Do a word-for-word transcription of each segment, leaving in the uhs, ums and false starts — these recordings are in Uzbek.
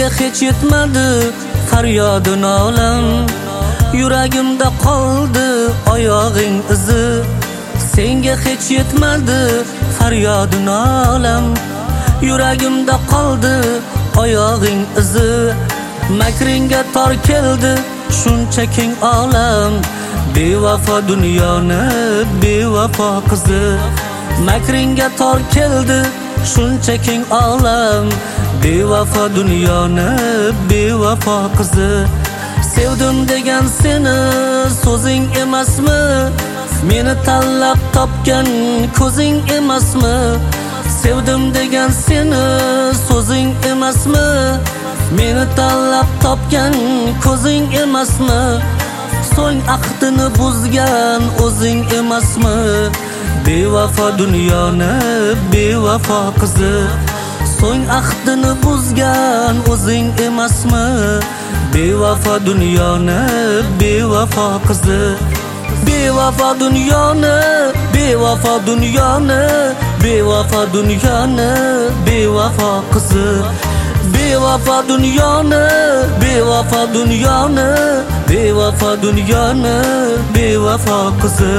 Senga hech yetmadi faryodin olam, yuragimda qoldi oyog'ing izi. Senga hech yetmadi faryodin olam, yuragimda qoldi oyog'ing izi. Makringga tor keldi shuncha keng olam, bevafo dunyoni bevafo qizi. Makringga tor keldi shuncha keng olam, bevafo dunyoni bevafo qizi. Sevdim degan seni so'zing emasmi? Meni tanlab topgan ko'zing emasmi? Sevdim degan seni so'zing emasmi? Meni tanlab topgan ko'zing emasmi? So'ng ahdini buzgan o'zing emasmi? Bevafo dunyoni bevafo qizi. So'ng ahdini buzgan o'zing emasmi? Bevafo dunyoni bevafo qizi. Bevafo dunyoni bevafo dunyoni bevafo dunyoni bevafo qizi. Bevafo dunyoni bevafo dunyoni bevafo dunyoni bevafo qizi.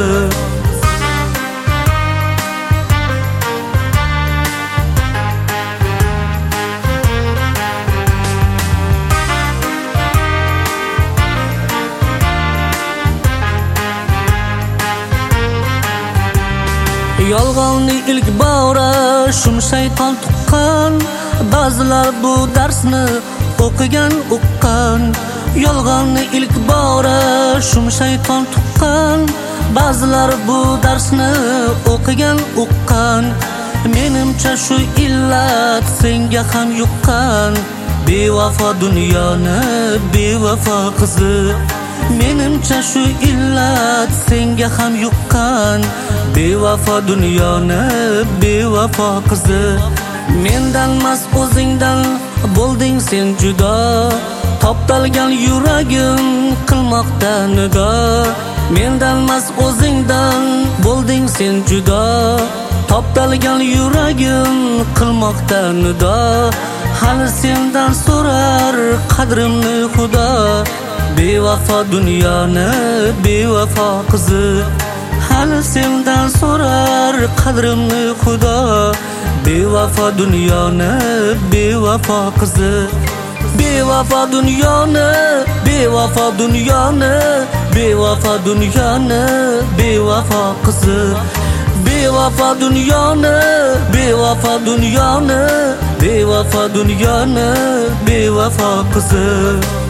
Yolg'onni ilk bora shum shayton tuqqan, ba'zilar bu darsni o'qigan uqqan. Yolg'onni ilk bora shum shayton tuqqan, ba'zilar bu darsni o'qigan uqqan. Menimcha shu illat senga ham yuqqan, bevafo dunyoni bevafo qizi. Menimcha shu illat senga ham yuqqan, bevafo dunyoni bevafo qizi. Mendan mas o'zingdan bo'lding sen judo, toptalgan yuragim qilmoqda nido. Mendan mas o'zingdan bo'lding sen judo, toptalgan yuragim qilmoqda nido. Hali sendan so'rar qadrimni Xudo, bevafo dunyoni bevafo qizi. Hali sendan so'rar qadrimni Xudo, bevafo dunyoni bevafo qizi. Bevafo dunyoni bevafo dunyoni bevafo dunyoni bevafo qizi. Bevafo dunyoni bevafo dunyoni bevafo dunyoni bevafo qizi.